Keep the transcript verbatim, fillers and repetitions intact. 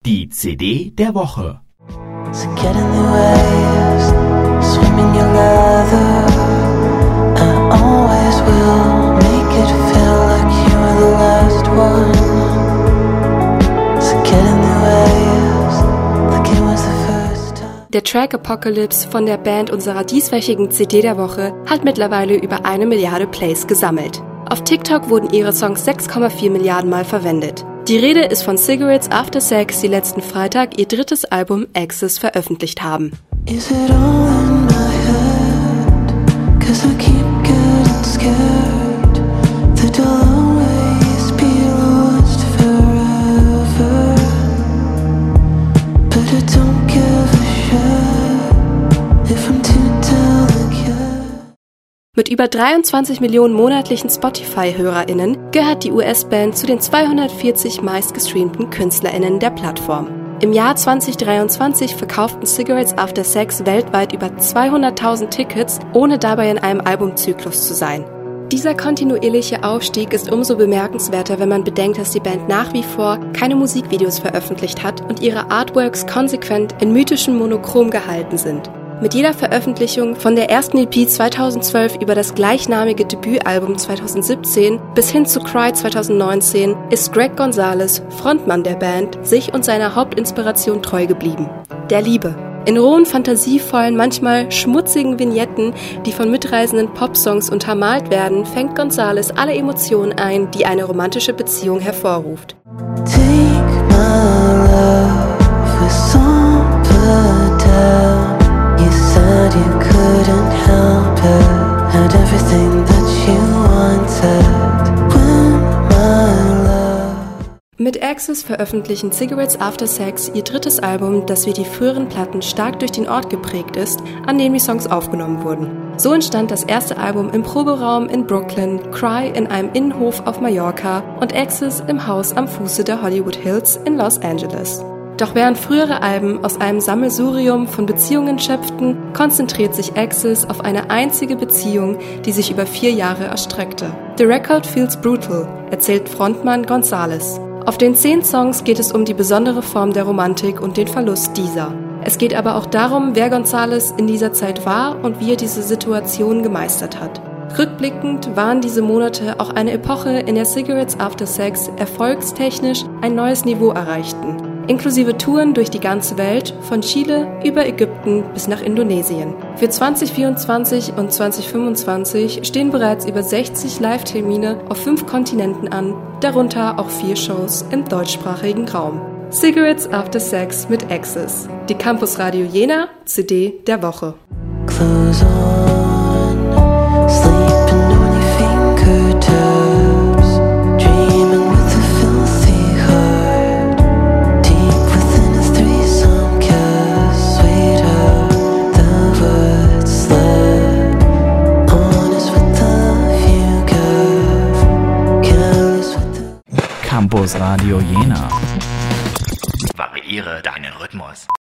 Die C D der Woche. So get in the waves, swim in your leather. I always will make it feel like you were the last one. So get in the waves, like it was the first time. Der Track Apocalypse von der Band unserer dieswöchigen C D der Woche hat mittlerweile über eine Milliarde Plays gesammelt. Auf TikTok wurden ihre Songs sechs Komma vier Milliarden Mal verwendet. Die Rede ist von Cigarettes After Sex, die letzten Freitag ihr drittes Album Axis veröffentlicht haben. Is it all in my head? 'Cause I keep getting scared that I'll always be lost forever. But I don't give a shit if I'm too delicate. Mit über dreiundzwanzig Millionen monatlichen Spotify-HörerInnen gehört die U S-Band zu den zweihundertvierzig meistgestreamten KünstlerInnen der Plattform. Im Jahr zwanzig dreiundzwanzig verkauften Cigarettes After Sex weltweit über zweihunderttausend Tickets, ohne dabei in einem Albumzyklus zu sein. Dieser kontinuierliche Aufstieg ist umso bemerkenswerter, wenn man bedenkt, dass die Band nach wie vor keine Musikvideos veröffentlicht hat und ihre Artworks konsequent in mythischen Monochrom gehalten sind. Mit jeder Veröffentlichung von der ersten E P zweitausendzwölf über das gleichnamige Debütalbum zweitausendsiebzehn bis hin zu Cry zweitausendneunzehn ist Greg Gonzalez, Frontmann der Band, sich und seiner Hauptinspiration treu geblieben: der Liebe. In rohen, fantasievollen, manchmal schmutzigen Vignetten, die von mitreißenden Popsongs untermalt werden, fängt Gonzalez alle Emotionen ein, die eine romantische Beziehung hervorruft. Take my love with somber down. You said you couldn't help it, had everything that you wanted. When my love. Mit Axis veröffentlichen Cigarettes After Sex ihr drittes Album, das wie die früheren Platten stark durch den Ort geprägt ist, an dem die Songs aufgenommen wurden. So entstand das erste Album im Proberaum in Brooklyn, Cry in einem Innenhof auf Mallorca und Axis im Haus am Fuße der Hollywood Hills in Los Angeles. Doch während frühere Alben aus einem Sammelsurium von Beziehungen schöpften, konzentriert sich Axis auf eine einzige Beziehung, die sich über vier Jahre erstreckte. The Record Feels Brutal, erzählt Frontmann Gonzalez. Auf den zehn Songs geht es um die besondere Form der Romantik und den Verlust dieser. Es geht aber auch darum, wer Gonzalez in dieser Zeit war und wie er diese Situation gemeistert hat. Rückblickend waren diese Monate auch eine Epoche, in der Cigarettes After Sex erfolgstechnisch ein neues Niveau erreichten. Inklusive Touren durch die ganze Welt, von Chile über Ägypten bis nach Indonesien. Für zwanzig vierundzwanzig und zwanzig fünfundzwanzig stehen bereits über sechzig Live-Termine auf fünf Kontinenten an, darunter auch vier Shows im deutschsprachigen Raum. Cigarettes After Sex mit Axis, die Campus Radio Jena C D der Woche. Clothes on, sleeping on your fingertips, dreaming with a filthy heart, deep within a threesome kiss, sweeter the words slip, honest with the love you give, careless with the... Campus Radio Jena. Variiere deinen Rhythmus.